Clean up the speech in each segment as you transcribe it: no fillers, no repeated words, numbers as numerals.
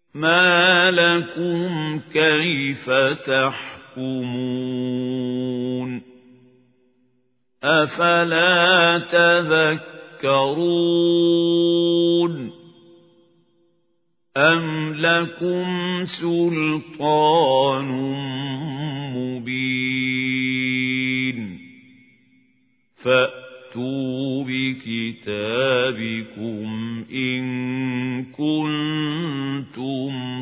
ما لكم كيف تحكمون أفلا تذكرون أم لكم سلطان مبين فأتوا بكتابكم إن كنتم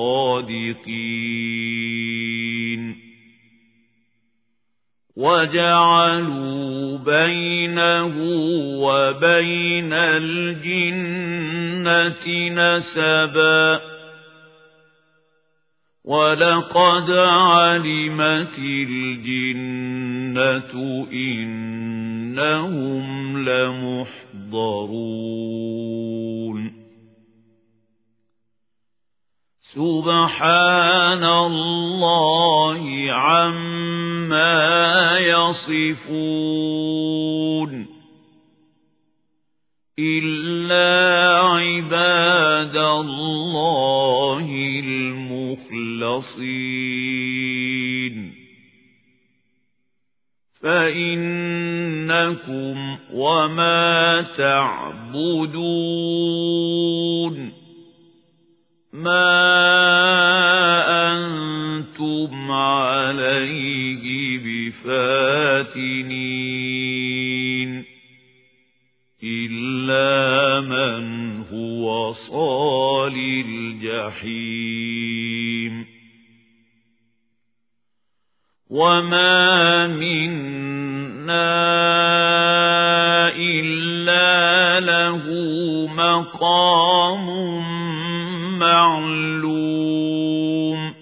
صادقين وجعلوا بينه وبين الجنة نسبا ولقد علمت الجنة إنهم لمحضرون سبحان الله عما يصفون إلا عباد الله المخلصين فإنكم وما تعبدون ما أنتم عليه بفاتنين إلا من هو صال الجحيم وما منا إلا له مقام معلوم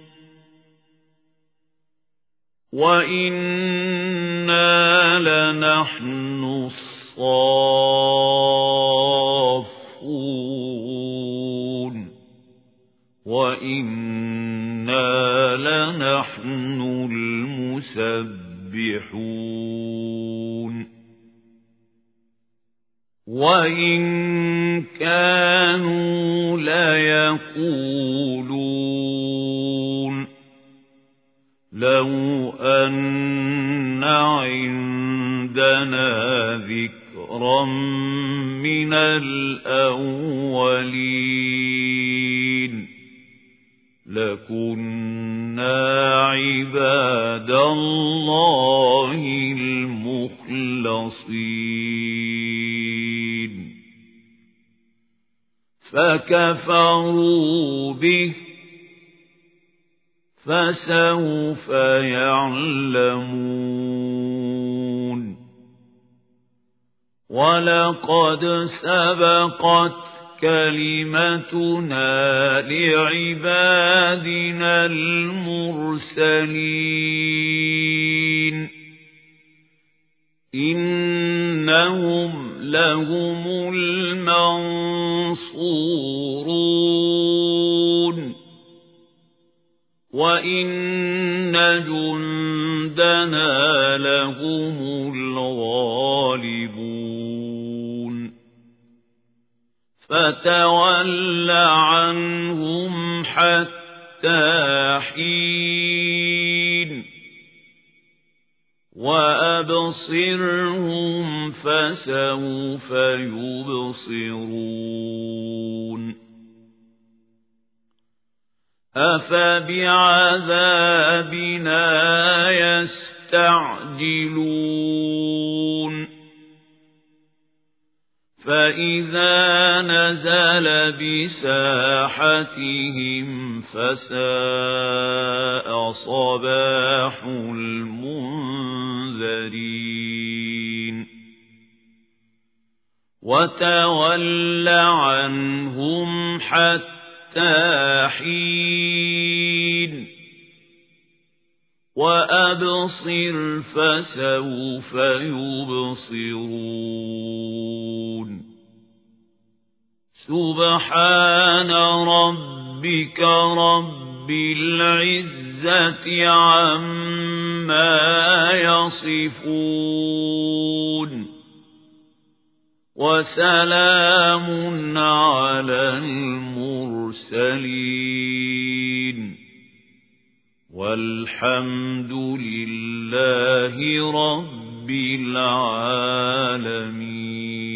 وإنا لنحن الصافون وإنا لنحن المسبحون وإن كانوا ليقولون لو أن عندنا ذكرا من الأولين لكنا عباد الله المخلصين فكفروا به فسوف يعلمون ولقد سبقت كلمتنا لعبادنا المرسلين إنهم لهم المنصورون وإن جندنا لهم الغالبون فتول عنهم حتى حين وأبصرهم فسوف يبصرون أفبعذابنا يستعجلون فإذا نزل بساحتهم فساء صباح المنذرين وتول عنهم حتى حين وأبصر فسوف يبصرون سبحان ربك رب العزة عما يصفون وسلام على المرسلين والحمد لله رب العالمين.